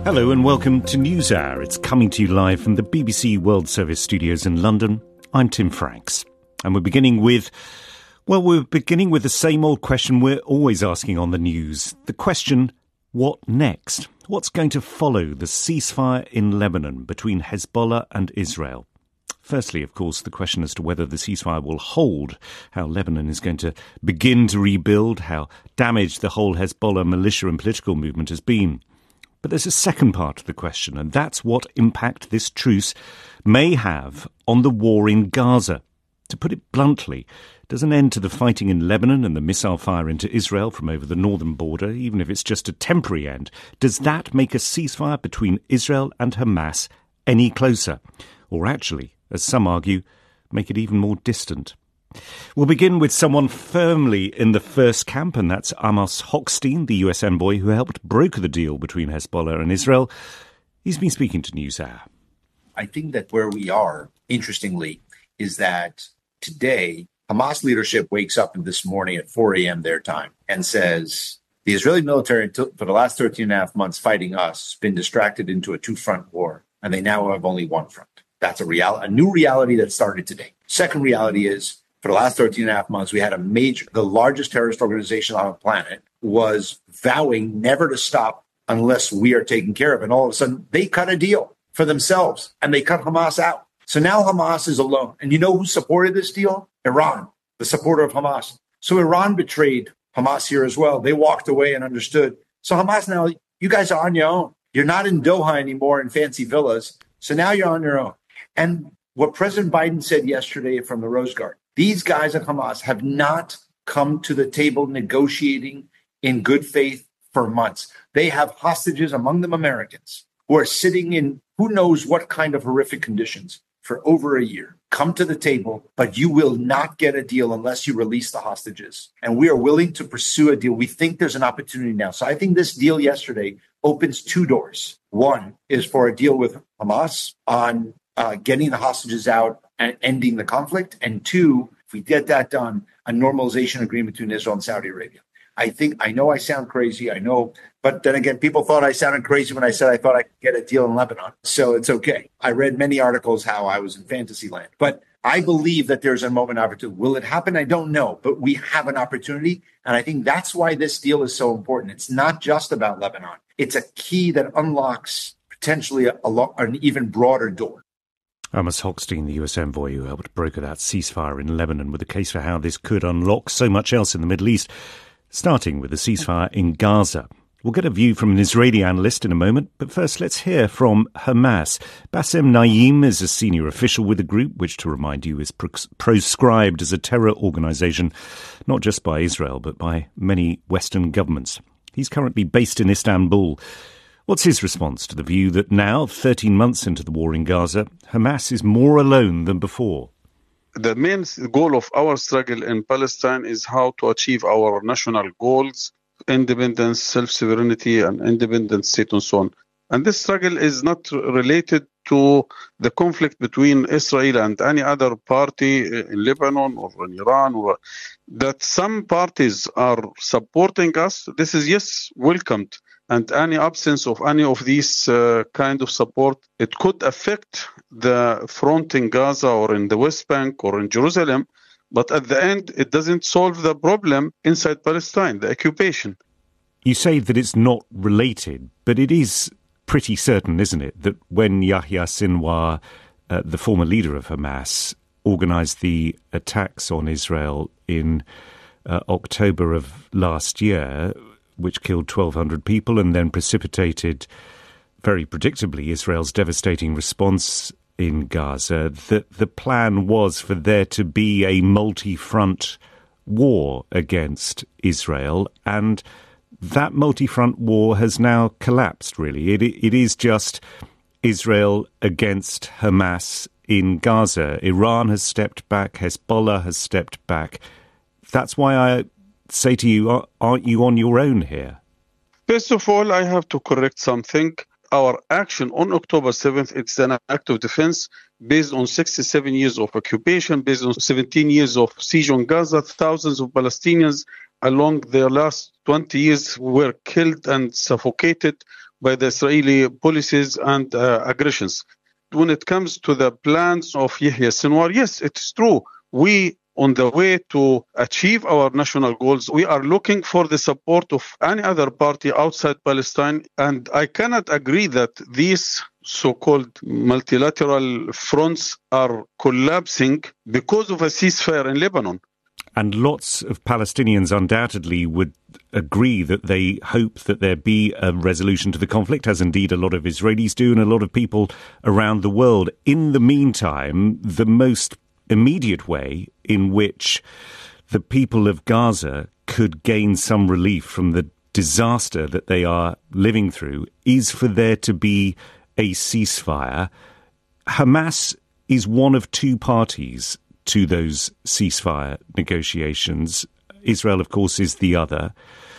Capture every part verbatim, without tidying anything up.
Hello and welcome to NewsHour. It's coming to you live from the B B C World Service studios in London. I'm Tim Franks. And we're beginning with, well, we're beginning with the same old question we're always asking on the news. The question, what next? What's going to follow the ceasefire in Lebanon between Hezbollah and Israel? Firstly, of course, the question as to whether the ceasefire will hold, how Lebanon is going to begin to rebuild, how damaged the whole Hezbollah militia and political movement has been. But there's a second part to the question, and that's what impact this truce may have on the war in Gaza. To put it bluntly, does an end to the fighting in Lebanon and the missile fire into Israel from over the northern border, even if it's just a temporary end, does that make a ceasefire between Israel and Hamas any closer? Or actually, as some argue, make it even more distant? We'll begin with someone firmly in the first camp, and that's Amos Hochstein, the U S envoy who helped broker the deal between Hezbollah and Israel. He's been speaking to NewsHour. I think that where we are, interestingly, is that today Hamas leadership wakes up this morning at four a.m. their time and says the Israeli military, for the last thirteen and a half months fighting us, has been distracted into a two-front war, and they now have only one front. That's a real, a new reality that started today. Second reality is, for the last thirteen and a half months, we had a major, the largest terrorist organization on the planet was vowing never to stop unless we are taken care of. And all of a sudden, they cut a deal for themselves, and they cut Hamas out. So now Hamas is alone. And you know who supported this deal? Iran, the supporter of Hamas. So Iran betrayed Hamas here as well. They walked away and understood. So Hamas now, you guys are on your own. You're not in Doha anymore in fancy villas. So now you're on your own. And what President Biden said yesterday from the Rose Garden, these guys at Hamas have not come to the table negotiating in good faith for months. They have hostages, among them Americans, who are sitting in who knows what kind of horrific conditions for over a year. Come to the table, but you will not get a deal unless you release the hostages. And we are willing to pursue a deal. We think there's an opportunity now. So I think this deal yesterday opens two doors. One is for a deal with Hamas on uh, getting the hostages out and ending the conflict. And two, if we get that done, a normalization agreement between Israel and Saudi Arabia. I think, I know I sound crazy, I know, but then again, people thought I sounded crazy when I said I thought I could get a deal in Lebanon. So it's okay. I read many articles how I was in fantasy land, but I believe that there's a moment of opportunity. Will it happen? I don't know, but we have an opportunity. And I think that's why this deal is so important. It's not just about Lebanon. It's a key that unlocks potentially a, a lo- an even broader door. Amos Hochstein, the U S envoy who helped broker that ceasefire in Lebanon, with a case for how this could unlock so much else in the Middle East, starting with the ceasefire in Gaza. We'll get a view from an Israeli analyst in a moment, but first let's hear from Hamas. Bassem Naim is a senior official with the group, which, to remind you, is pros- proscribed as a terror organisation, not just by Israel, but by many Western governments. He's currently based in Istanbul. What's his response to the view that now, thirteen months into the war in Gaza, Hamas is more alone than before? The main goal of our struggle in Palestine is how to achieve our national goals, independence, self-sovereignty, and independent state and so on. And this struggle is not related to the conflict between Israel and any other party in Lebanon or in Iran, or that some parties are supporting us. This is, yes, welcomed. And any absence of any of these uh, kind of support, it could affect the front in Gaza or in the West Bank or in Jerusalem. But at the end, it doesn't solve the problem inside Palestine, the occupation. You say that it's not related, but it is pretty certain, isn't it, that when Yahya Sinwar, uh, the former leader of Hamas, organised the attacks on Israel in uh, October of last year, which killed twelve hundred people and then precipitated, very predictably, Israel's devastating response in Gaza, that the plan was for there to be a multi-front war against Israel, and that multi-front war has now collapsed, really. It, it is just Israel against Hamas in Gaza. Iran has stepped back, Hezbollah has stepped back. That's why I say to you, aren't you on your own here? First of all, I have to correct something. Our action on October seventh, it's an act of defense based on sixty-seven years of occupation, based on seventeen years of siege on Gaza. Thousands of Palestinians along the last twenty years were killed and suffocated by the Israeli policies and uh, aggressions. When it comes to the plans of Yahya Sinwar, yes, it's true. We, on the way to achieve our national goals, we are looking for the support of any other party outside Palestine. And I cannot agree that these so-called multilateral fronts are collapsing because of a ceasefire in Lebanon. And lots of Palestinians undoubtedly would agree that they hope that there be a resolution to the conflict, as indeed a lot of Israelis do and a lot of people around the world. In the meantime, the most immediate way in which the people of Gaza could gain some relief from the disaster that they are living through is for there to be a ceasefire. Hamas is one of two parties to those ceasefire negotiations. Israel, of course, is the other.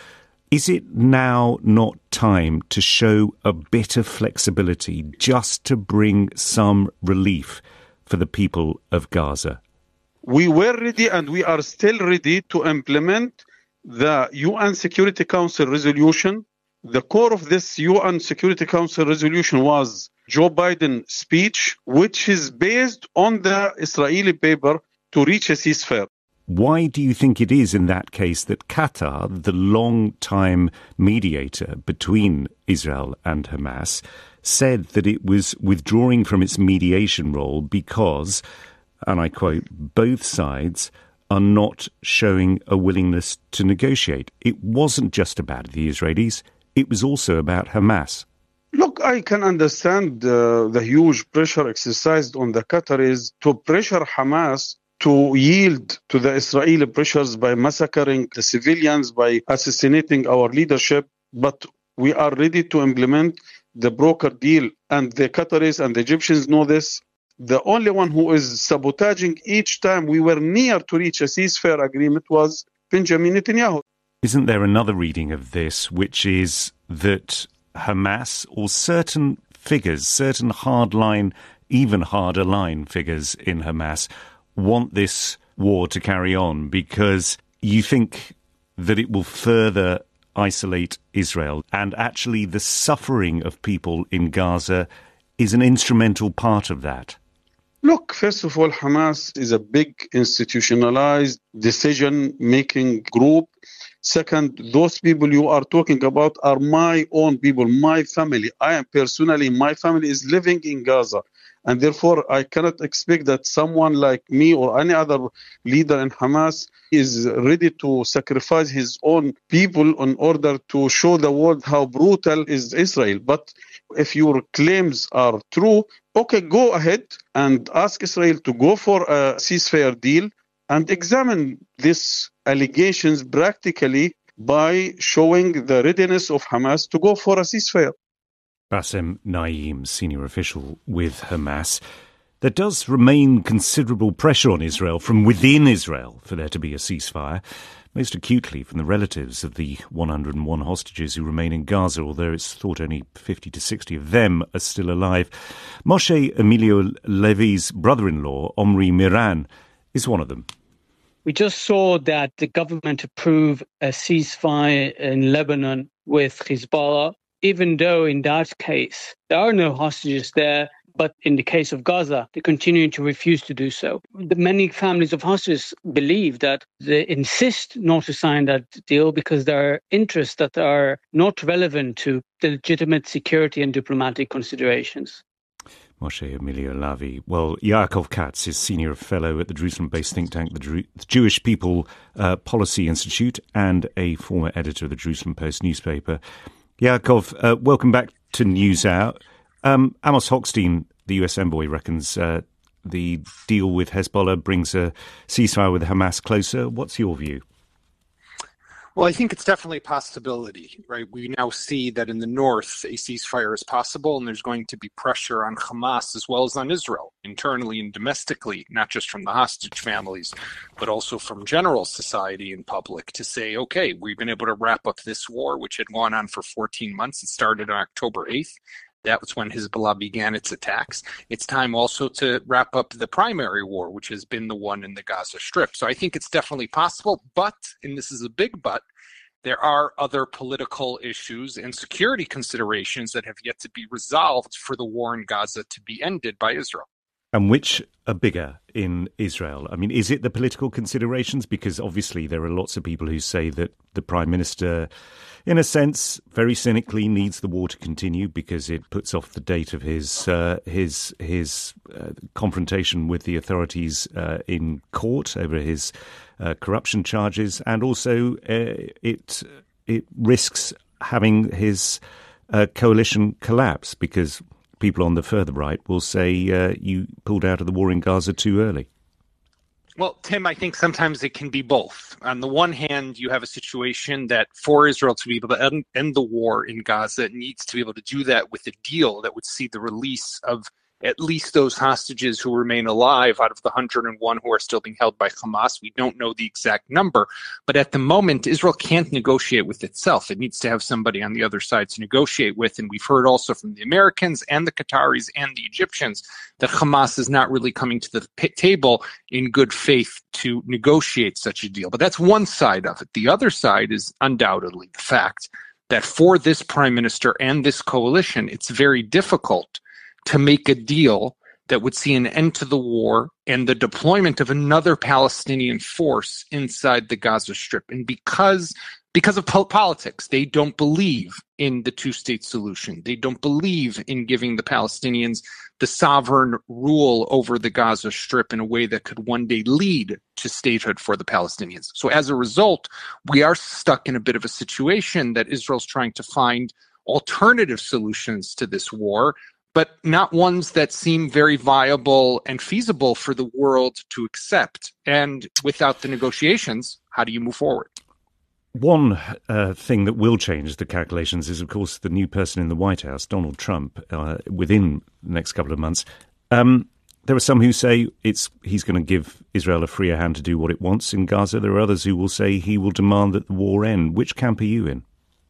Is it now not time to show a bit of flexibility just to bring some relief for the people of Gaza? We were ready and we are still ready to implement the U N Security Council resolution. The core of this U N Security Council resolution was Joe Biden's speech, which is based on the Israeli paper to reach a ceasefire. Why do you think it is in that case that Qatar, the long-time mediator between Israel and Hamas, said that it was withdrawing from its mediation role because, and I quote, both sides are not showing a willingness to negotiate? It wasn't just about the Israelis, it was also about Hamas. Look, I can understand uh, the huge pressure exercised on the Qataris to pressure Hamas to yield to the Israeli pressures by massacring the civilians, by assassinating our leadership. But we are ready to implement the broker deal. And the Qataris and the Egyptians know this. The only one who is sabotaging each time we were near to reach a ceasefire agreement was Benjamin Netanyahu. Isn't there another reading of this, which is that Hamas or certain figures, certain hardline, even harder line figures in Hamas want this war to carry on because you think that it will further isolate Israel, and actually the suffering of people in Gaza is an instrumental part of that? Look, first of all, Hamas is a big institutionalized decision-making group. Second, those people you are talking about are my own people, my family. I am personally, my family is living in Gaza. And therefore, I cannot expect that someone like me or any other leader in Hamas is ready to sacrifice his own people in order to show the world how brutal is Israel. But if your claims are true, okay, go ahead and ask Israel to go for a ceasefire deal and examine these allegations practically by showing the readiness of Hamas to go for a ceasefire. Bassem Naim, senior official with Hamas. There does remain considerable pressure on Israel from within Israel for there to be a ceasefire, most acutely from the relatives of the one hundred and one hostages who remain in Gaza, although it's thought only fifty to sixty of them are still alive. Moshe Emilio Levy's brother-in-law, Omri Miran, is one of them. We just saw that the government approved a ceasefire in Lebanon with Hezbollah, even though in that case there are no hostages there. But in the case of Gaza, they're continuing to refuse to do so. The many families of hostages believe that they insist not to sign that deal because there are interests that are not relevant to the legitimate security and diplomatic considerations. Moshe Emilio Levy. Well, Yaakov Katz is senior fellow at the Jerusalem-based think tank, the, Jew- the Jewish People uh, Policy Institute, and a former editor of the Jerusalem Post newspaper. Yaakov, uh, welcome back to NewsHour. Um, Amos Hochstein, the U S envoy, reckons uh, the deal with Hezbollah brings a ceasefire with Hamas closer. What's your view? Well, I think it's definitely a possibility, right? We now see that in the north, a ceasefire is possible, and there's going to be pressure on Hamas as well as on Israel, internally and domestically, not just from the hostage families, but also from general society and public to say, okay, we've been able to wrap up this war, which had gone on for fourteen months. It started on October eighth. That was when Hezbollah began its attacks. It's time also to wrap up the primary war, which has been the one in the Gaza Strip. So I think it's definitely possible, but, and this is a big but, there are other political issues and security considerations that have yet to be resolved for the war in Gaza to be ended by Israel. And which are bigger in Israel? I mean, is it the political considerations? Because obviously there are lots of people who say that the Prime Minister, in a sense, very cynically needs the war to continue because it puts off the date of his uh, his his uh, confrontation with the authorities uh, in court over his uh, corruption charges, and also uh, it it risks having his uh, coalition collapse because people on the further right will say uh, you pulled out of the war in Gaza too early. Well, Tim, I think sometimes it can be both. On the one hand, you have a situation that for Israel to be able to end, end the war in Gaza, it needs to be able to do that with a deal that would see the release of at least those hostages who remain alive out of the one hundred one who are still being held by Hamas. We don't know the exact number, but at the moment, Israel can't negotiate with itself. It needs to have somebody on the other side to negotiate with, and we've heard also from the Americans and the Qataris and the Egyptians that Hamas is not really coming to the p- table in good faith to negotiate such a deal. But that's one side of it. The other side is undoubtedly the fact that for this prime minister and this coalition, it's very difficult to make a deal that would see an end to the war and the deployment of another Palestinian force inside the Gaza Strip. And because because of po- politics, they don't believe in the two-state solution. They don't believe in giving the Palestinians the sovereign rule over the Gaza Strip in a way that could one day lead to statehood for the Palestinians. So as a result, we are stuck in a bit of a situation that Israel's trying to find alternative solutions to this war, but not ones that seem very viable and feasible for the world to accept. And without the negotiations, how do you move forward? One uh, thing that will change the calculations is, of course, the new person in the White House, Donald Trump, uh, within the next couple of months. Um, there are some who say it's he's going to give Israel a freer hand to do what it wants in Gaza. There are others who will say he will demand that the war end. Which camp are you in?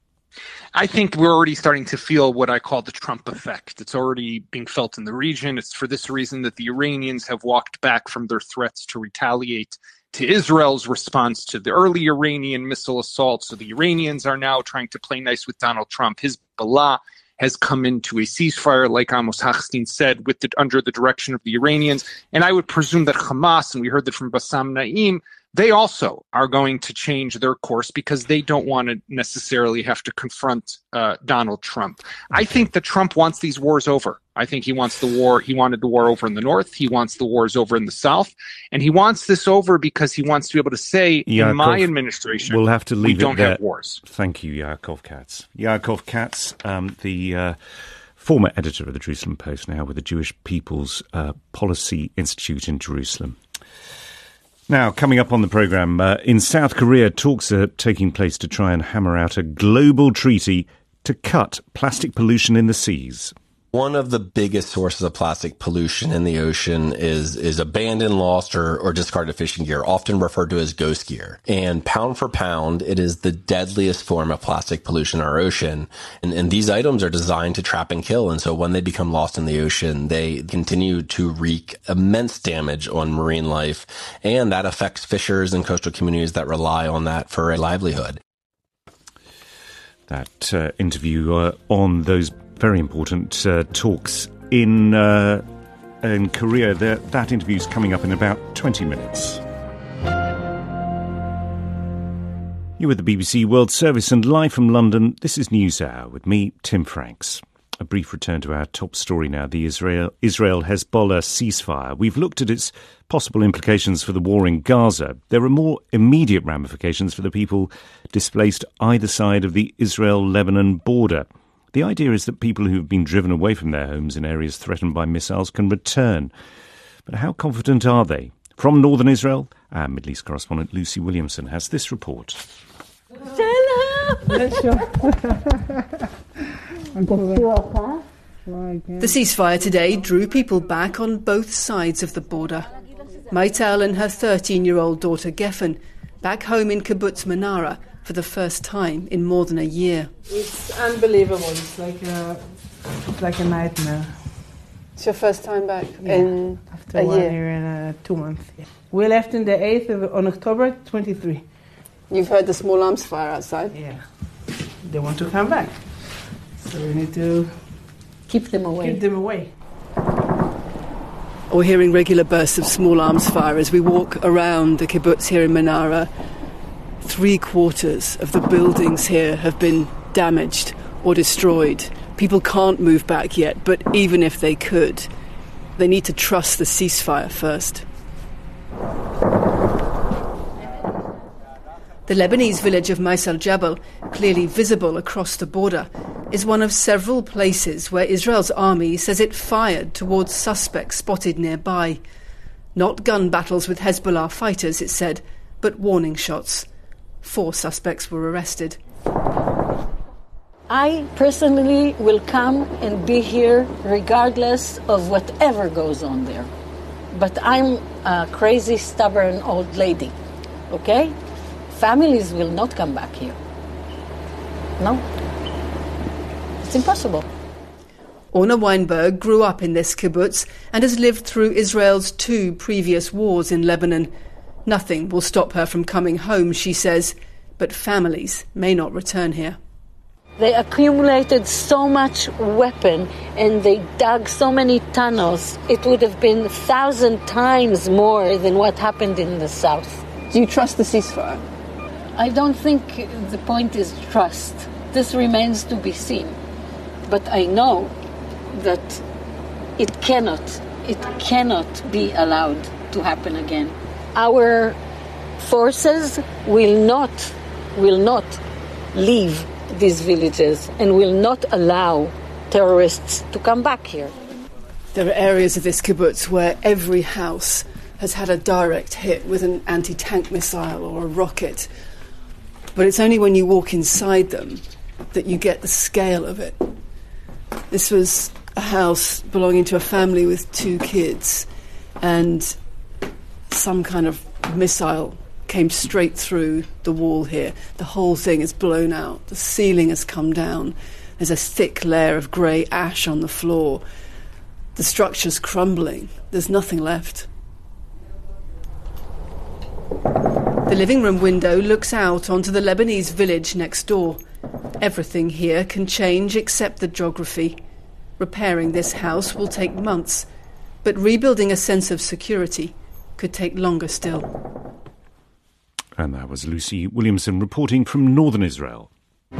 I think we're already starting to feel what I call the Trump effect. It's already being felt in the region. It's for this reason that the Iranians have walked back from their threats to retaliate to Israel's response to the early Iranian missile assault. So the Iranians are now trying to play nice with Donald Trump. Hezbollah has come into a ceasefire, like Amos Hochstein said, with the, under the direction of the Iranians. And I would presume that Hamas, and we heard that from Bassam Naim, they also are going to change their course because they don't want to necessarily have to confront uh, Donald Trump. I think that Trump wants these wars over. I think he wants the war. He wanted the war over in the north. He wants the wars over in the south. And he wants this over because he wants to be able to say, Yaakov, in my administration, we'll have to leave we don't it there. have wars. Thank you, Yaakov Katz. Yaakov Katz, um, the uh, former editor of the Jerusalem Post, now with the Jewish People's uh, Policy Institute in Jerusalem. Now, coming up on the programme, uh, in South Korea, talks are taking place to try and hammer out a global treaty to cut plastic pollution in the seas. One of the biggest sources of plastic pollution in the ocean is is abandoned, lost, or, or discarded fishing gear, often referred to as ghost gear. And pound for pound, it is the deadliest form of plastic pollution in our ocean. And, and these items are designed to trap and kill. And so when they become lost in the ocean, they continue to wreak immense damage on marine life. And that affects fishers and coastal communities that rely on that for a livelihood. That uh, interview uh, on those very important uh, talks in uh, in Korea. The, that interview is coming up in about twenty minutes. You're with the B B C World Service and live from London. This is NewsHour with me, Tim Franks. A brief return to our top story now, the Israel Israel Hezbollah ceasefire. We've looked at its possible implications for the war in Gaza. There are more immediate ramifications for the people displaced either side of the Israel-Lebanon border. The idea is that people who have been driven away from their homes in areas threatened by missiles can return. But how confident are they? From northern Israel, our Middle East correspondent Lucy Williamson has this report. The ceasefire today drew people back on both sides of the border. Maital and her thirteen-year-old daughter Geffen back home in Kibbutz Menara for the first time in more than a year. It's unbelievable. It's like a, it's like a nightmare. It's your first time back yeah, in after a one year. year and uh, two months. Yeah. We left on the eighth of on October twenty-three. You've heard the small arms fire outside? Yeah. They want to come back. So we need to keep them away. Keep them away. Or hearing regular bursts of small arms fire as we walk around the kibbutz here in Menara. Three quarters of the buildings here have been damaged or destroyed. People can't move back yet, but even if they could, they need to trust the ceasefire first. The Lebanese village of Maisal Jabal, clearly visible across the border, is one of several places where Israel's army says it fired towards suspects spotted nearby. Not gun battles with Hezbollah fighters, it said, but warning shots. Four suspects were arrested. I personally will come and be here regardless of whatever goes on there. But I'm a crazy, stubborn old lady, okay? Families will not come back here. No. It's impossible. Orna Weinberg grew up in this kibbutz and has lived through Israel's two previous wars in Lebanon. Nothing will stop her from coming home, she says, but families may not return here. They accumulated so much weapon and they dug so many tunnels. It would have been a thousand times more than what happened in the south. Do you trust the ceasefire? I don't think the point is trust. This remains to be seen. But I know that it cannot, it cannot be allowed to happen again. Our forces will not, will not leave these villages and will not allow terrorists to come back here. There are areas of this kibbutz where every house has had a direct hit with an anti-tank missile or a rocket. But it's only when you walk inside them that you get the scale of it. This was a house belonging to a family with two kids, and some kind of missile came straight through the wall here. The whole thing is blown out. The ceiling has come down. There's a thick layer of grey ash on the floor. The structure's crumbling. There's nothing left. The living room window looks out onto the Lebanese village next door. Everything here can change except the geography. Repairing this house will take months, but rebuilding a sense of security could take longer still. And that was Lucy Williamson reporting from northern Israel.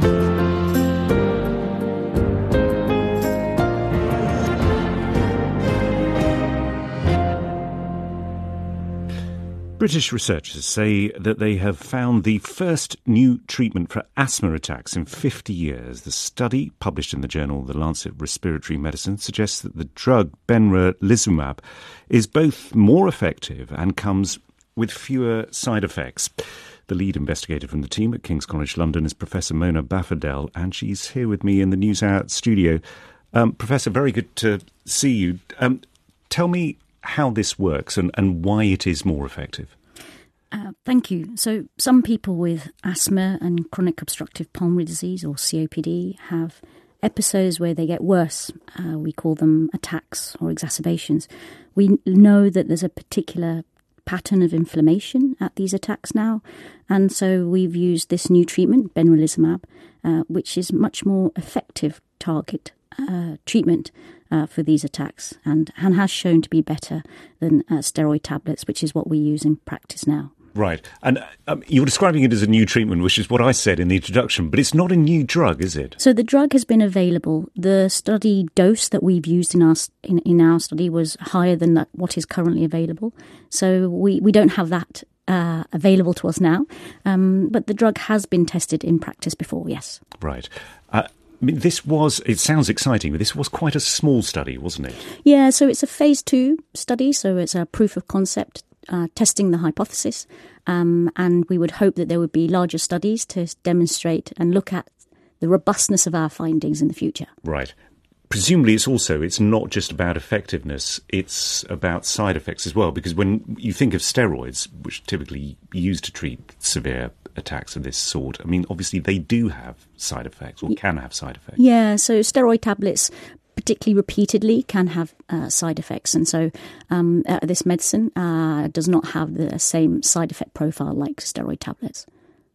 British researchers say that they have found the first new treatment for asthma attacks in fifty years. The study, published in the journal The Lancet Respiratory Medicine, suggests that the drug benralizumab is both more effective and comes with fewer side effects. The lead investigator from the team at King's College London is Professor Mona Bafadel, and she's here with me in the NewsHour studio. Um, Professor, very good to see you. Um, tell me how this works and, and why it is more effective. Uh, thank you. So some people with asthma and chronic obstructive pulmonary disease, or C O P D, have episodes where they get worse. Uh, we call them attacks or exacerbations. We know that there's a particular pattern of inflammation at these attacks now, and so we've used this new treatment, benralizumab, uh, which is much more effective target uh, treatment Uh, for these attacks, and, and has shown to be better than uh, steroid tablets, which is what we use in practice now. Right. And um, you're describing it as a new treatment, which is what I said in the introduction, but it's not a new drug, is it? So the drug has been available. The study dose that we've used in our in, in our study was higher than that, what is currently available. So we, we don't have that uh, available to us now, um, but the drug has been tested in practice before, yes. Right. Uh, I mean, this was, it sounds exciting, but this was quite a small study, wasn't it? Yeah, so it's a phase two study, so it's a proof of concept, uh, testing the hypothesis, um, and we would hope that there would be larger studies to demonstrate and look at the robustness of our findings in the future. Right. Presumably it's also, it's not just about effectiveness, it's about side effects as well, because when you think of steroids, which typically used to treat severe attacks of this sort, I mean, obviously they do have side effects, or can have side effects. Yeah, so steroid tablets, particularly repeatedly, can have uh, side effects, and so um, uh, this medicine uh, does not have the same side effect profile like steroid tablets.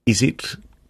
is it,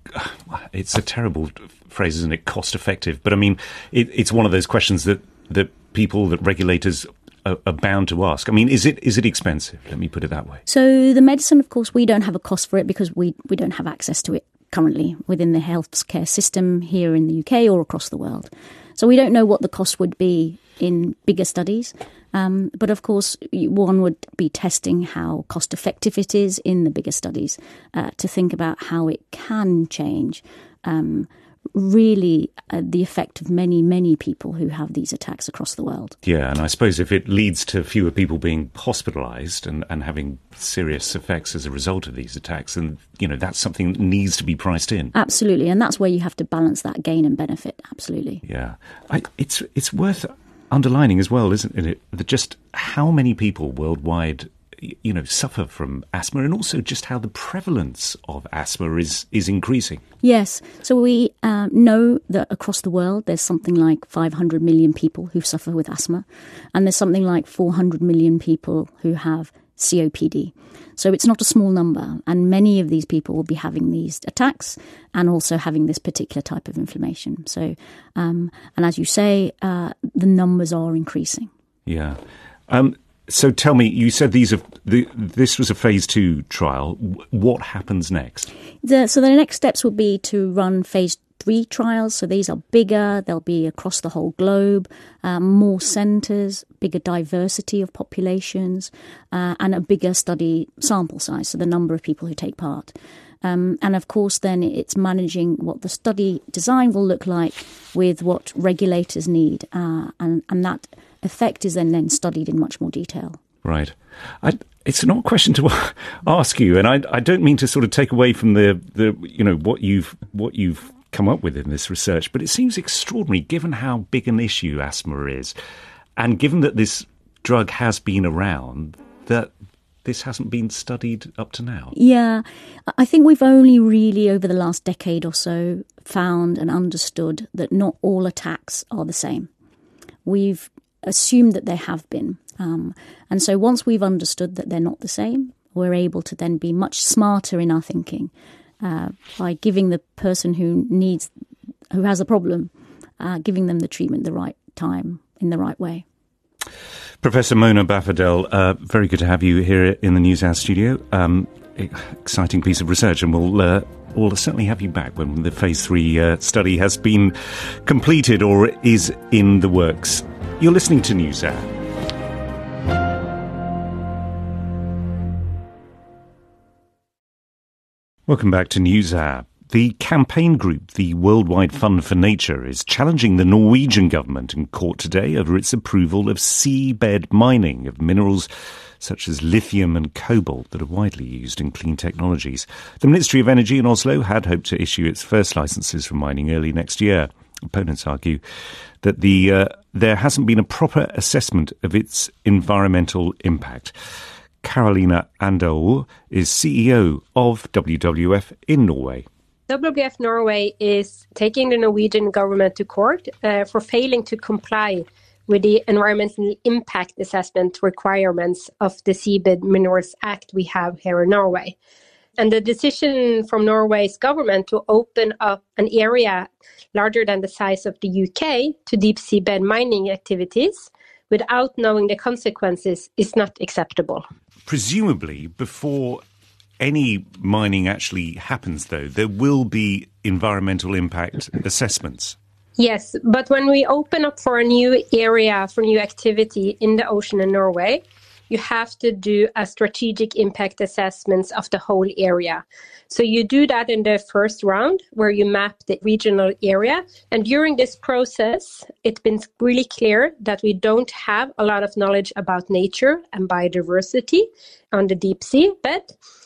it's a terrible phrase, isn't it, cost effective? But I mean, it, it's one of those questions that, that people, that regulators are, are bound to ask. I mean, is it is it expensive? Let me put it that way. So the medicine, of course, we don't have a cost for it because we, we don't have access to it currently within the healthcare system here in the U K or across the world. So we don't know what the cost would be in bigger studies. Um, but of course, one would be testing how cost effective it is in the bigger studies uh, to think about how it can change um, really uh, the effect of many, many people who have these attacks across the world. Yeah, and I suppose if it leads to fewer people being hospitalised and, and having serious effects as a result of these attacks, then, you know, that's something that needs to be priced in. Absolutely, and that's where you have to balance that gain and benefit, absolutely. Yeah, I, it's it's worth underlining as well, isn't it, that just how many people worldwide, you know, suffer from asthma, and also just how the prevalence of asthma is, is increasing. Yes. So we um, know that across the world there's something like five hundred million people who suffer with asthma, and there's something like four hundred million people who have C O P D. So it's not a small number, and many of these people will be having these attacks and also having this particular type of inflammation. So, um, and as you say, uh, the numbers are increasing. Yeah. Um, So tell me, you said these are the, this was a phase two trial. What happens next? The, so the next steps will be to run phase three trials. So these are bigger. They'll be across the whole globe, um, more centres, bigger diversity of populations, uh, and a bigger study sample size, so the number of people who take part. Um, and of course, then it's managing what the study design will look like with what regulators need, uh, and, and that effect is then, then studied in much more detail. Right. I, it's an odd question to ask you, and I, I don't mean to sort of take away from the, the you know what you've what you've come up with in this research, but it seems extraordinary given how big an issue asthma is, and given that this drug has been around, that this hasn't been studied up to now. Yeah, I think we've only really over the last decade or so found and understood that not all attacks are the same. We've assumed that they have been. Um, and so once we've understood that they're not the same, we're able to then be much smarter in our thinking uh, by giving the person who needs, who has a problem, uh, giving them the treatment the right time in the right way. Professor Mona Bafadhel, uh, very good to have you here in the NewsHour studio. Um, exciting piece of research, and we'll uh, we'll certainly have you back when the phase three uh, study has been completed or is in the works. You're listening to NewsHour. Welcome back to NewsHour. The campaign group, the Worldwide Fund for Nature, is challenging the Norwegian government in court today over its approval of seabed mining of minerals such as lithium and cobalt that are widely used in clean technologies. The Ministry of Energy in Oslo had hoped to issue its first licences for mining early next year. Opponents argue that the uh, there hasn't been a proper assessment of its environmental impact. Carolina Andau is C E O of W W F in Norway. W W F Norway is taking the Norwegian government to court uh, for failing to comply with the environmental impact assessment requirements of the Seabed Minerals Act we have here in Norway. And the decision from Norway's government to open up an area larger than the size of the U K to deep seabed mining activities without knowing the consequences is not acceptable. Presumably, before any mining actually happens, though, there will be environmental impact assessments. Yes, but when we open up for a new area, for new activity in the ocean in Norway, you have to do a strategic impact assessments of the whole area. So you do that in the first round where you map the regional area. And during this process, it's been really clear that we don't have a lot of knowledge about nature and biodiversity on the deep sea bed.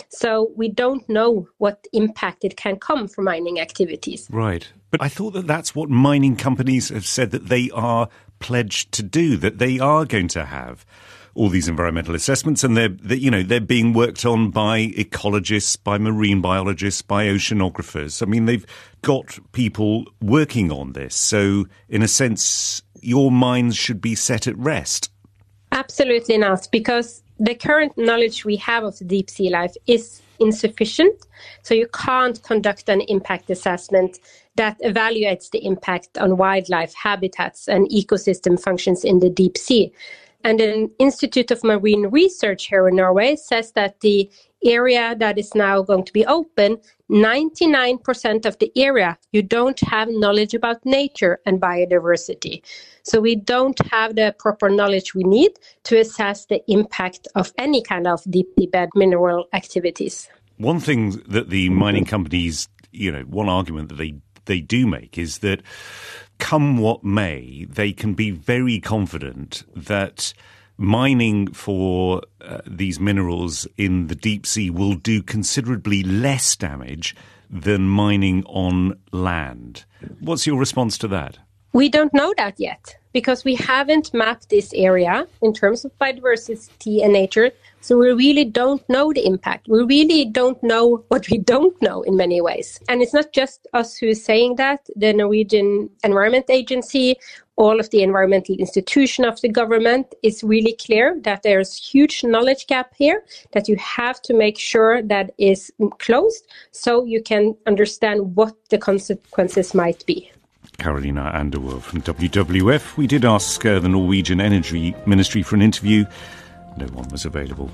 So we don't know what impact it can come from mining activities. Right. But I thought that that's what mining companies have said that they are pledged to do, that they are going to have all these environmental assessments, and they're, they're, you know, they're being worked on by ecologists, by marine biologists, by oceanographers. I mean, they've got people working on this. So, in a sense, your minds should be set at rest. Absolutely not, because the current knowledge we have of the deep sea life is insufficient. So you can't conduct an impact assessment that evaluates the impact on wildlife habitats and ecosystem functions in the deep sea. And an Institute of Marine Research here in Norway says that the area that is now going to be open, ninety-nine percent of the area, you don't have knowledge about nature and biodiversity. So we don't have the proper knowledge we need to assess the impact of any kind of deep bed mineral activities. One thing that the mining companies, you know, one argument that they, they do make is that come what may, they can be very confident that mining for uh, these minerals in the deep sea will do considerably less damage than mining on land. What's your response to that? We don't know that yet because we haven't mapped this area in terms of biodiversity and nature. So we really don't know the impact. We really don't know what we don't know in many ways. And it's not just us who is saying that. The Norwegian Environment Agency, all of the environmental institution of the government is really clear that there's huge knowledge gap here, that you have to make sure that is closed so you can understand what the consequences might be. Carolina Anderwell from W W F. We did ask uh, the Norwegian Energy Ministry for an interview. No one was available.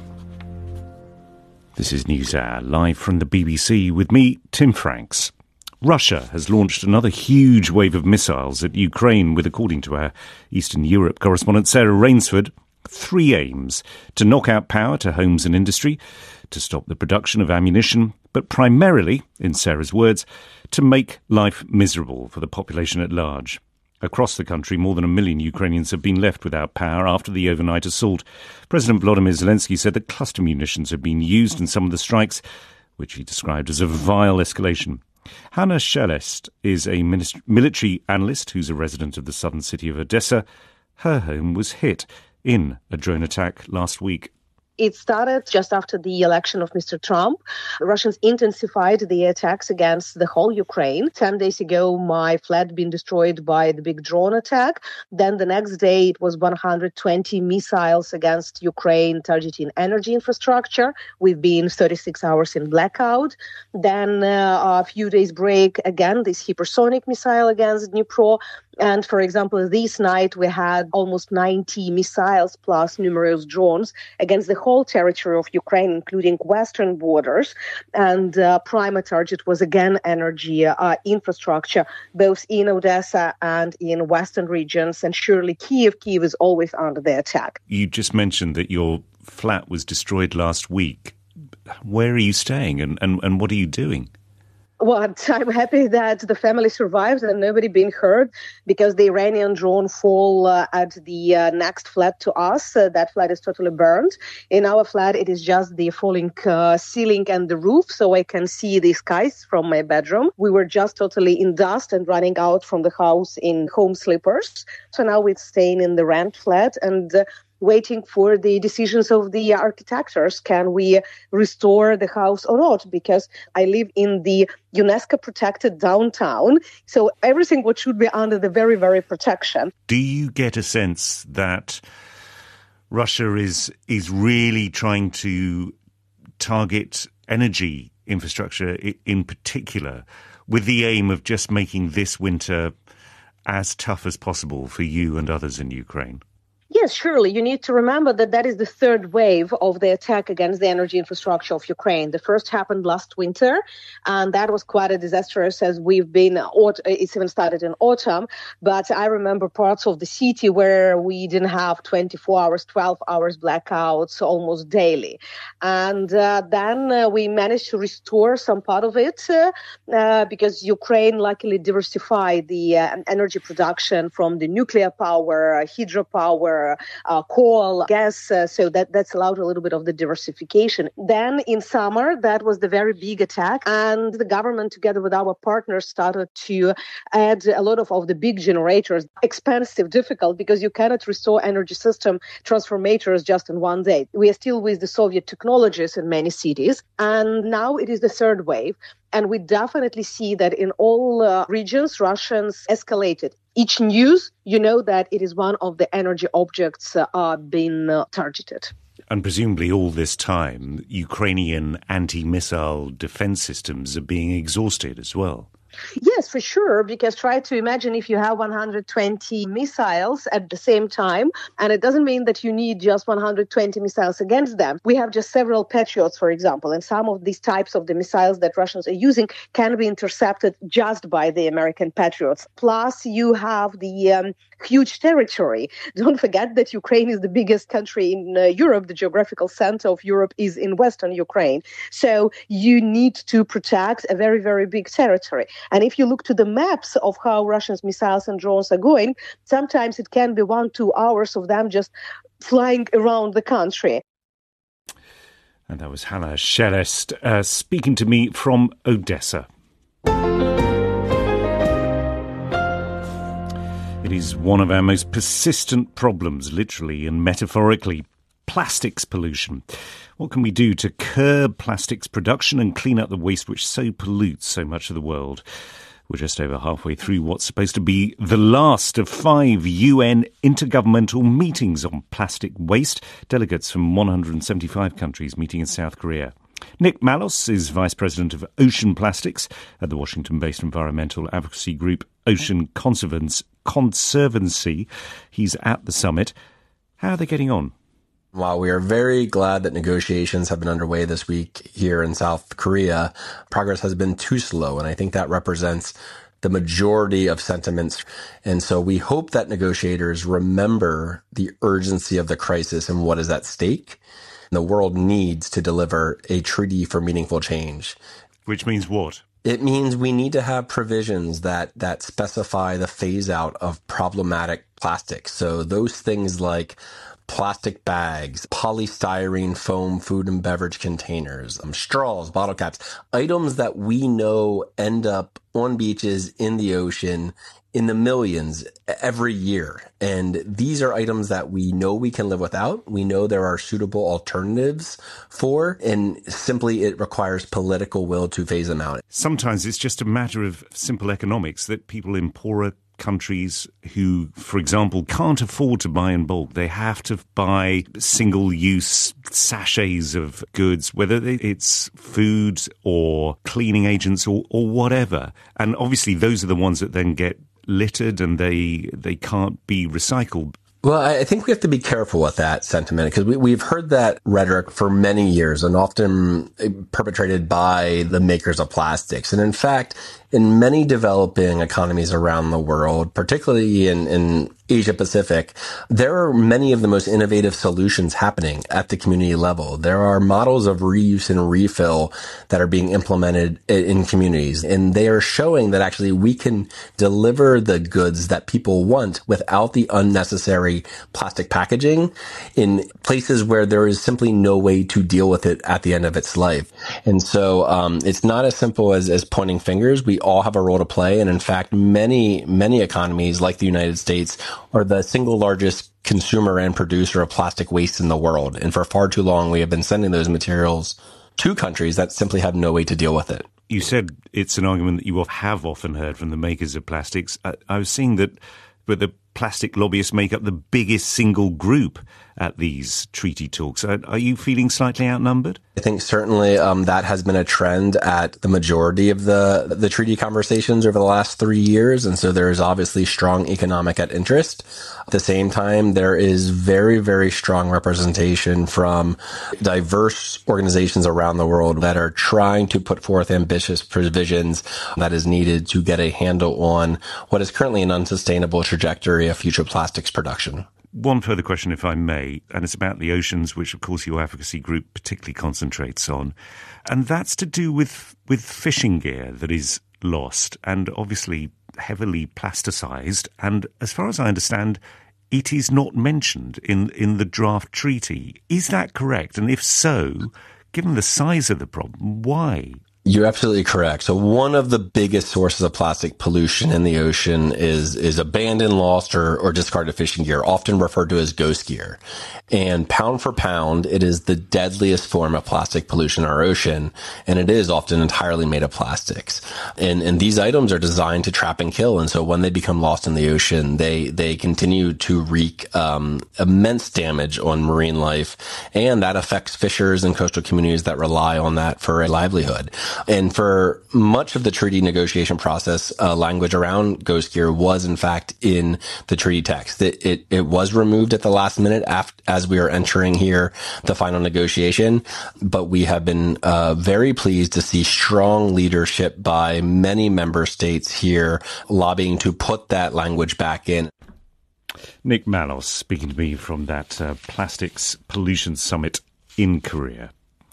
This is NewsHour, live from the B B C with me, Tim Franks. Russia has launched another huge wave of missiles at Ukraine with, according to our Eastern Europe correspondent Sarah Rainsford, three aims: to knock out power to homes and industry, to stop the production of ammunition, but primarily, in Sarah's words, to make life miserable for the population at large. Across the country, more than a million Ukrainians have been left without power after the overnight assault. President Volodymyr Zelensky said that cluster munitions have been used in some of the strikes, which he described as a vile escalation. Hanna Shelest is a ministry, military analyst who's a resident of the southern city of Odessa. Her home was hit in a drone attack last week. It started just after the election of Mister Trump. The Russians intensified the attacks against the whole Ukraine. Ten days ago, my flat been destroyed by the big drone attack. Then the next day, it was one hundred twenty missiles against Ukraine targeting energy infrastructure. We've been thirty-six hours in blackout. Then uh, a few days break, again, this hypersonic missile against Dnipro. And for example, this night we had almost ninety missiles plus numerous drones against the whole territory of Ukraine, including western borders. And uh, prime target was again energy uh, infrastructure, both in Odessa and in western regions. And surely Kiev, Kiev is always under the attack. You just mentioned that your flat was destroyed last week. Where are you staying and, and, and what are you doing? Well, I'm happy that the family survived and nobody been hurt because the Iranian drone fall uh, at the uh, next flat to us. Uh, that flat is totally burned. In our flat, it is just the falling uh, ceiling and the roof, so I can see the skies from my bedroom. We were just totally in dust and running out from the house in home slippers. So now we're staying in the rent flat and uh, waiting for the decisions of the architects. Can we restore the house or not? Because I live in the UNESCO protected downtown. So everything what should be under the very, very protection. Do you get a sense that Russia is is really trying to target energy infrastructure in particular with the aim of just making this winter as tough as possible for you and others in Ukraine? Yes, surely. You need to remember that that is the third wave of the attack against the energy infrastructure of Ukraine. The first happened last winter, and that was quite a disastrous as we've been, it's even started in autumn. But I remember parts of the city where we didn't have twenty-four hours, twelve hours blackouts almost daily. And uh, then uh, we managed to restore some part of it uh, uh, because Ukraine luckily diversified the uh, energy production from the nuclear power, uh, hydropower, Uh, coal, gas, uh, so that, that's allowed a little bit of the diversification. Then in summer, that was the very big attack, and the government, together with our partners, started to add a lot of, of the big generators. Expensive, difficult, because you cannot restore energy system transformators just in one day. We are still with the Soviet technologies in many cities, and now it is the third wave. And we definitely see that in all uh, regions, Russians escalated. Each news, you know that it is one of the energy objects uh, being uh, targeted. And presumably all this time, Ukrainian anti-missile defense systems are being exhausted as well. Yes, for sure, because try to imagine if you have one hundred twenty missiles at the same time, and it doesn't mean that you need just one hundred twenty missiles against them. We have just several Patriots, for example, and some of these types of the missiles that Russians are using can be intercepted just by the American Patriots. Plus, you have the um, huge territory. Don't forget that Ukraine is the biggest country in uh, Europe. The geographical center of Europe is in Western Ukraine. So you need to protect a very, very big territory. And if you look to the maps of how Russians' missiles and drones are going, sometimes it can be one, two hours of them just flying around the country. And that was Hannah Shelest uh, speaking to me from Odessa. It is one of our most persistent problems, literally and metaphorically, plastics pollution. What can we do to curb plastics production and clean up the waste which so pollutes so much of the world? We're just over halfway through what's supposed to be the last of five U N intergovernmental meetings on plastic waste. Delegates from one hundred seventy-five countries meeting in South Korea. Nick Malos is Vice President of Ocean Plastics at the Washington-based environmental advocacy group Ocean Conservancy. He's at the summit. How are they getting on? While we are very glad that negotiations have been underway this week here in South Korea, progress has been too slow, and I think that represents the majority of sentiments. And so we hope that negotiators remember the urgency of the crisis and what is at stake. The world needs to deliver a treaty for meaningful change. Which means what? It means we need to have provisions that, that specify the phase out of problematic plastics. So those things like plastic bags, polystyrene foam food and beverage containers, um, straws, bottle caps, items that we know end up on beaches, in the ocean, in the millions every year. And these are items that we know we can live without. We know there are suitable alternatives for, and simply it requires political will to phase them out. Sometimes it's just a matter of simple economics that people in poorer countries who, for example, can't afford to buy in bulk, they have to buy single-use sachets of goods, whether it's food or cleaning agents or, or whatever. And obviously those are the ones that then get littered and they they can't be recycled. Well, I think we have to be careful with that sentiment because we, we've heard that rhetoric for many years and often perpetrated by the makers of plastics. And in fact, in many developing economies around the world, particularly in, in Asia Pacific, there are many of the most innovative solutions happening at the community level. There are models of reuse and refill that are being implemented in communities, and they are showing that actually we can deliver the goods that people want without the unnecessary plastic packaging in places where there is simply no way to deal with it at the end of its life. And so um, it's not as simple as, as pointing fingers. We all have a role to play. And in fact, many, many economies like the United States are the single largest consumer and producer of plastic waste in the world. And for far too long, we have been sending those materials to countries that simply have no way to deal with it. You said it's an argument that you have often heard from the makers of plastics. I, I was seeing that but the plastic lobbyists make up the biggest single group at these treaty talks. Are, are you feeling slightly outnumbered? I think certainly um, that has been a trend at the majority of the the treaty conversations over the last three years. And so there is obviously strong economic interest. At the same time, there is very, very strong representation from diverse organizations around the world that are trying to put forth ambitious provisions that is needed to get a handle on what is currently an unsustainable trajectory of future plastics production. One further question, if I may, and it's about the oceans, which, of course, your advocacy group particularly concentrates on. And that's to do with, with fishing gear that is lost and obviously heavily plasticized. And as far as I understand, it is not mentioned in, in the draft treaty. Is that correct? And if so, given the size of the problem, why? You're absolutely correct. So one of the biggest sources of plastic pollution in the ocean is is abandoned, lost, or, or discarded fishing gear, often referred to as ghost gear. And pound for pound, it is the deadliest form of plastic pollution in our ocean, and it is often entirely made of plastics. And and these items are designed to trap and kill, and so when they become lost in the ocean, they they continue to wreak um, immense damage on marine life, and that affects fishers and coastal communities that rely on that for a livelihood. And for much of the treaty negotiation process, uh, language around ghost gear was in fact in the treaty text. It, it, it was removed at the last minute after, as we are entering here the final negotiation. But we have been uh, very pleased to see strong leadership by many member states here lobbying to put that language back in. Nick Malos speaking to me from that uh, Plastics Pollution Summit in Korea.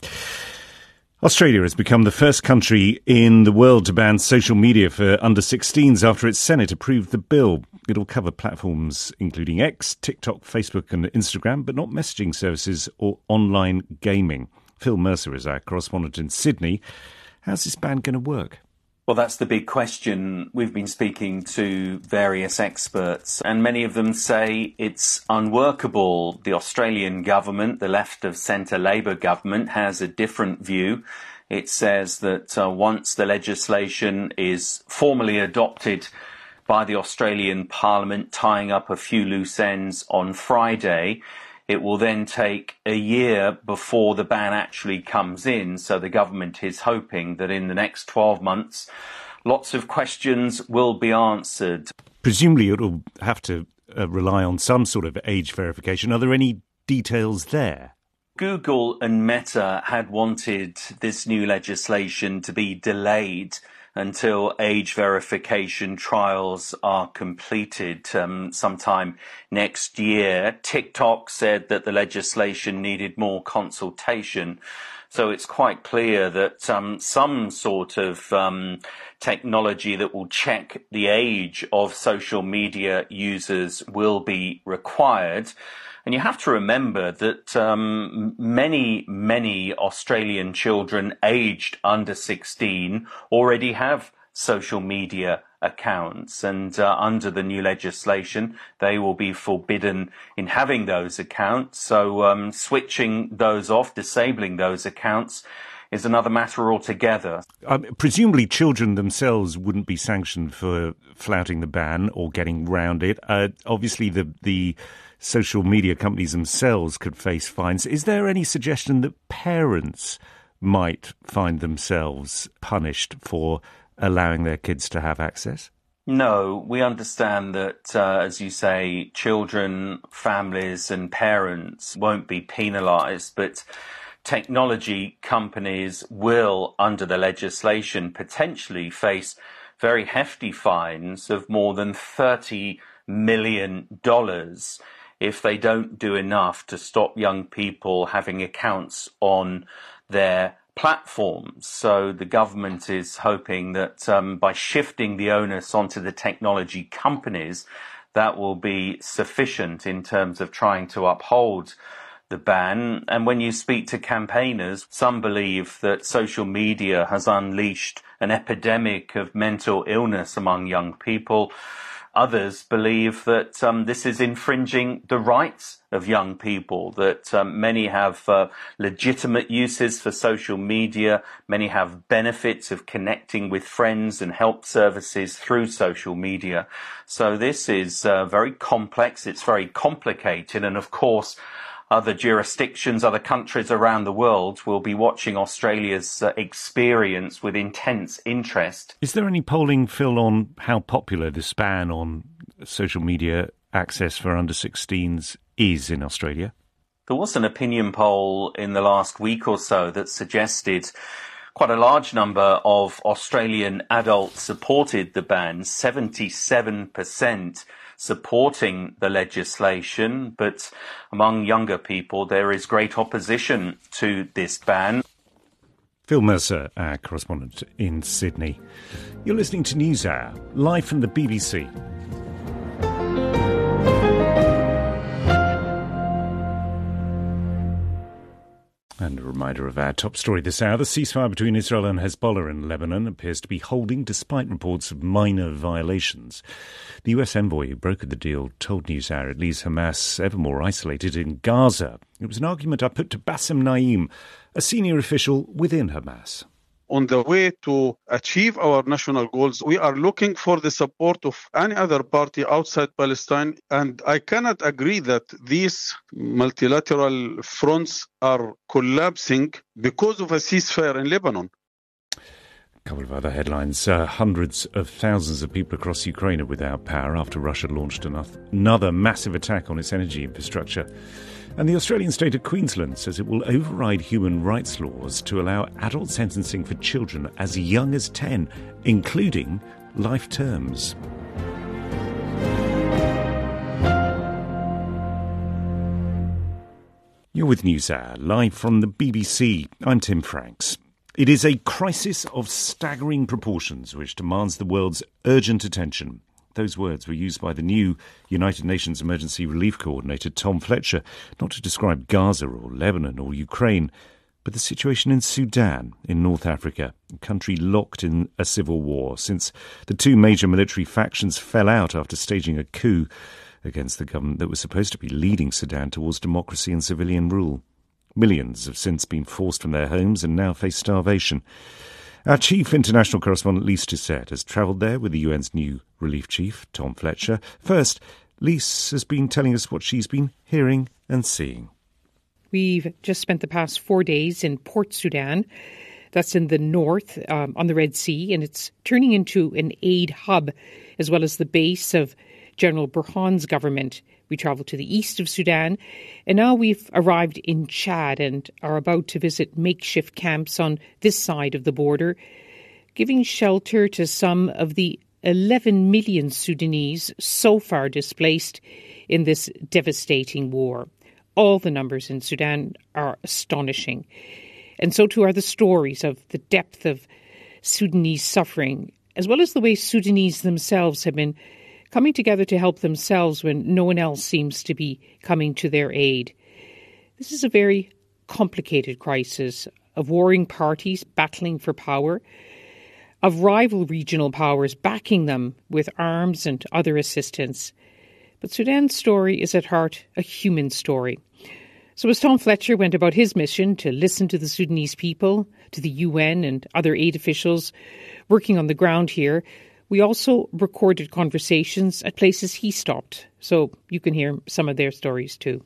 Australia has become the first country in the world to ban social media for under sixteens after its Senate approved the bill. It'll cover platforms including X, TikTok, Facebook and Instagram, but not messaging services or online gaming. Phil Mercer is our correspondent in Sydney. How's this ban going to work? Well, that's the big question. We've been speaking to various experts, and many of them say it's unworkable. The Australian government, the left of centre Labor government, has a different view. It says that uh, once the legislation is formally adopted by the Australian Parliament, tying up a few loose ends on Friday, it will then take a year before the ban actually comes in. So the government is hoping that in the next twelve months, lots of questions will be answered. Presumably it'll have to uh, rely on some sort of age verification. Are there any details there? Google and Meta had wanted this new legislation to be delayed until age verification trials are completed um, sometime next year. TikTok said that the legislation needed more consultation. So it's quite clear that um, some sort of um, technology that will check the age of social media users will be required. And you have to remember that um, many, many Australian children aged under sixteen already have social media accounts. And uh, under the new legislation, they will be forbidden in having those accounts. So um, switching those off, disabling those accounts, is another matter altogether. Um, presumably children themselves wouldn't be sanctioned for flouting the ban or getting round it. Uh, obviously, the the social media companies themselves could face fines. Is there any suggestion that parents might find themselves punished for allowing their kids to have access? No, we understand that, uh, as you say, children, families and parents won't be penalised, but technology companies will, under the legislation, potentially face very hefty fines of more than thirty million dollars if they don't do enough to stop young people having accounts on their platforms. So the government is hoping that um, by shifting the onus onto the technology companies, that will be sufficient in terms of trying to uphold the ban. And when you speak to campaigners, some believe that social media has unleashed an epidemic of mental illness among young people. Others believe that um, this is infringing the rights of young people, that um, many have uh, legitimate uses for social media, many have benefits of connecting with friends and help services through social media. So this is uh, very complex, it's very complicated, and of course other jurisdictions, other countries around the world will be watching Australia's uh, experience with intense interest. Is there any polling, Phil, on how popular this ban on social media access for under sixteens is in Australia? There was an opinion poll in the last week or so that suggested quite a large number of Australian adults supported the ban, seventy-seven percent supporting the legislation, but among younger people there is great opposition to this ban. Phil Mercer, our correspondent in Sydney. You're listening to NewsHour, live from the B B C. And a reminder reminder of our top story this hour. The ceasefire between Israel and Hezbollah in Lebanon appears to be holding despite reports of minor violations. The U S envoy who brokered the deal told NewsHour it leaves Hamas ever more isolated in Gaza. It was an argument I put to Bassem Naim, a senior official within Hamas. On the way to achieve our national goals, we are looking for the support of any other party outside Palestine. And I cannot agree that these multilateral fronts are collapsing because of a ceasefire in Lebanon. A couple of other headlines. Uh, hundreds of thousands of people across Ukraine are without power after Russia launched another massive attack on its energy infrastructure. And the Australian state of Queensland says it will override human rights laws to allow adult sentencing for children as young as ten, including life terms. You're with NewsHour, live from the B B C. I'm Tim Franks. It is a crisis of staggering proportions which demands the world's urgent attention. Those words were used by the new United Nations Emergency Relief Coordinator, Tom Fletcher, not to describe Gaza or Lebanon or Ukraine, but the situation in Sudan in North Africa, a country locked in a civil war since the two major military factions fell out after staging a coup against the government that was supposed to be leading Sudan towards democracy and civilian rule. Millions have since been forced from their homes and now face starvation. Our chief international correspondent, Lise Doucet, has travelled there with the U N's new relief chief, Tom Fletcher. First, Lise has been telling us what she's been hearing and seeing. We've just spent the past four days in Port Sudan. That's in the north, um, on the Red Sea, and it's turning into an aid hub, as well as the base of General Burhan's government. We travelled to the east of Sudan, and now we've arrived in Chad and are about to visit makeshift camps on this side of the border, giving shelter to some of the eleven million Sudanese so far displaced in this devastating war. All the numbers in Sudan are astonishing, and so too are the stories of the depth of Sudanese suffering, as well as the way Sudanese themselves have been coming together to help themselves when no one else seems to be coming to their aid. This is a very complicated crisis of warring parties battling for power, of rival regional powers backing them with arms and other assistance. But Sudan's story is at heart a human story. So as Tom Fletcher went about his mission to listen to the Sudanese people, to the U N and other aid officials working on the ground here, we also recorded conversations at places he stopped, so you can hear some of their stories too.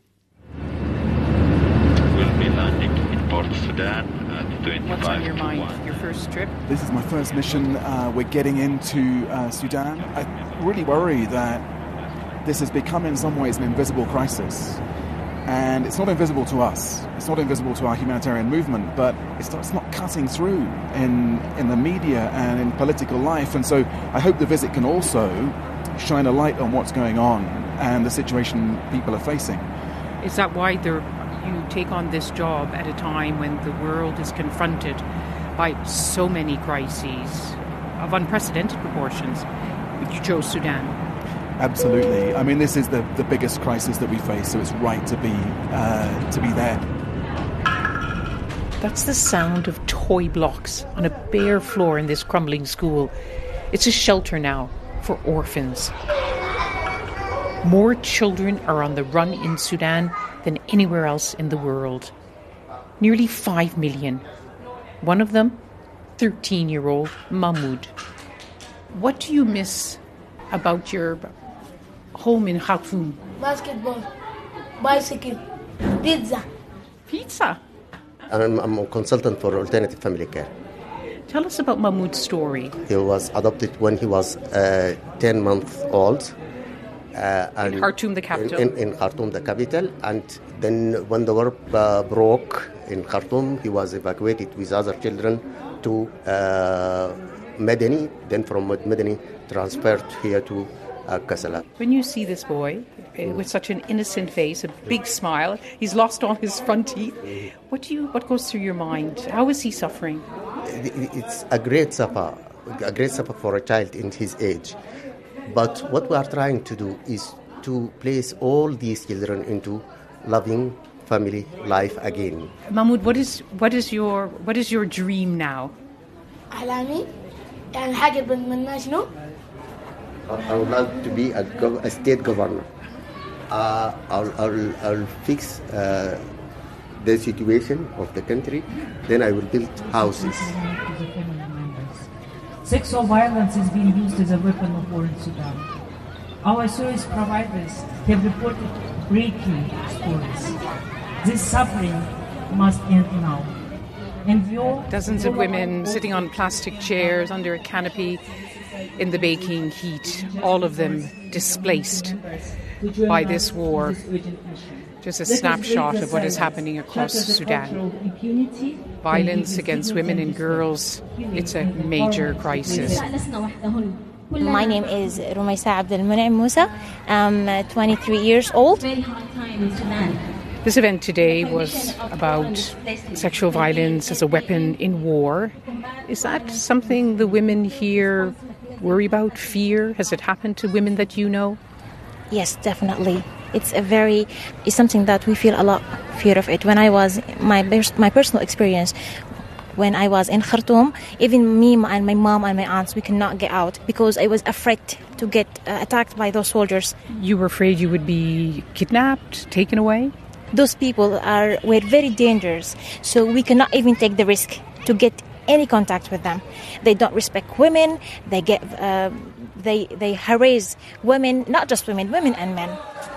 We'll be landing in Port Sudan at twenty-five What's on your to mind? one. Your first trip? This is my first mission. Uh, we're getting into uh, Sudan. I really worry that this has become in some ways an invisible crisis. And it's not invisible to us. It's not invisible to our humanitarian movement, but it's not, it's not cutting through in in the media and in political life. And so I hope the visit can also shine a light on what's going on and the situation people are facing. Is that why there, you take on this job at a time when the world is confronted by so many crises of unprecedented proportions? You chose Sudan. Absolutely. I mean, this is the, the biggest crisis that we face, so it's right to be uh, to be there. That's the sound of toy blocks on a bare floor in this crumbling school. It's a shelter now for orphans. More children are on the run in Sudan than anywhere else in the world. Nearly five million. One of them, thirteen-year-old Mahmoud. What do you miss about your home in Khartoum? Basketball, bicycle, pizza. Pizza? I'm, I'm a consultant for alternative family care. Tell us about Mahmoud's story. He was adopted when he was uh, ten months old. Uh, in and Khartoum, the capital? In, in Khartoum, the capital. And then when the war uh, broke in Khartoum, he was evacuated with other children to uh, Medani. Then from Medani, transferred here to uh, Kassala. When you see this boy uh, with such an innocent face, a big smile, he's lost all his front teeth. What do you? What goes through your mind? How is he suffering? It's a great suffer, a great suffer for a child in his age. But what we are trying to do is to place all these children into loving family life again. Mahmoud, what is what is your what is your dream now? أحلامي يعني حاجة بتمناها شنو؟ I would like to be a, gov- a state governor. Uh, I'll, I'll, I'll fix uh, the situation of the country. Then I will build houses. Sexual violence is being used as a weapon of war in Sudan. Our service providers have reported breaking stories. This suffering must end now. And we all, Dozens of women sitting on plastic chairs under a canopy in the baking heat, all of them displaced by this war. Just a snapshot of what is happening across Sudan. Violence against women and girls, it's a major crisis. My name is Rumaysa Abdelmunaim Musa. I'm uh, twenty-three years old. This event today was about sexual violence as a weapon in war. Is that something the women here worry about, fear? Has it happened to women that you know? Yes, definitely. It's a very, it's something that we feel a lot fear of it. When I was, my my personal experience, when I was in Khartoum, even me and my mom and my aunts, we could not get out because I was afraid to get uh, attacked by those soldiers. You were afraid you would be kidnapped, taken away? Those people are were very dangerous, so we cannot even take the risk to get any contact with them. They don't respect women. They get, uh, they they harass women, not just women, women and men.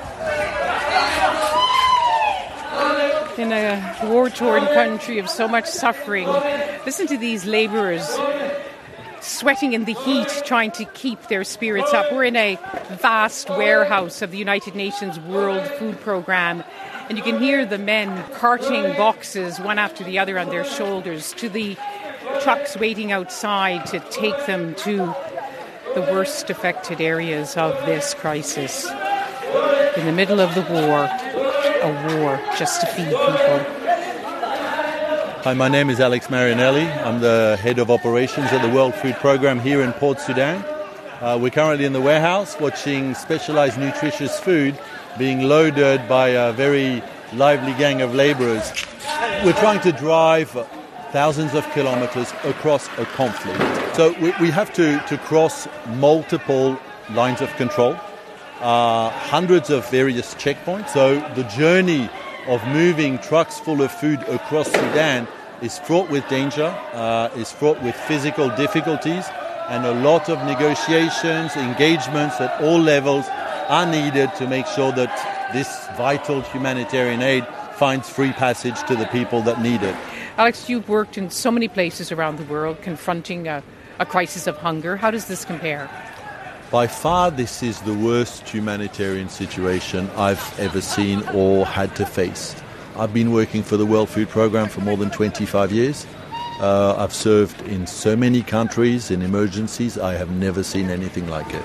In a war-torn country of so much suffering, listen to these labourers sweating in the heat, trying to keep their spirits up. We're in a vast warehouse of the United Nations World Food Programme, and you can hear the men carting boxes one after the other on their shoulders to the trucks waiting outside to take them to the worst affected areas of this crisis. In the middle of the war, a war just to feed people. Hi, my name is Alex Marinelli. I'm the head of operations at the World Food Programme here in Port Sudan. Uh, we're currently in the warehouse watching specialised nutritious food being loaded by a very lively gang of labourers. We're trying to drive thousands of kilometres across a conflict. So we, we have to, to cross multiple lines of control, uh, hundreds of various checkpoints. So the journey of moving trucks full of food across Sudan is fraught with danger, uh, is fraught with physical difficulties, and a lot of negotiations, engagements at all levels are needed to make sure that this vital humanitarian aid finds free passage to the people that need it. Alex, you've worked in so many places around the world confronting a, a crisis of hunger. How does this compare? By far, this is the worst humanitarian situation I've ever seen or had to face. I've been working for the World Food Programme for more than twenty-five years. Uh, I've served in so many countries in emergencies. I have never seen anything like it.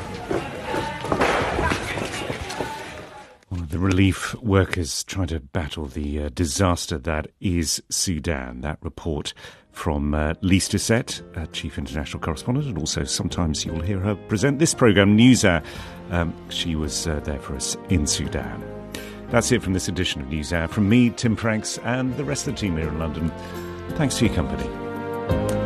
The relief workers trying to battle the uh, disaster that is Sudan. That report from uh, Lise Doucette, uh, Chief International Correspondent, and also sometimes you'll hear her present this programme, NewsHour. Um, she was uh, there for us in Sudan. That's it from this edition of NewsHour. From me, Tim Franks, and the rest of the team here in London. Thanks for your company.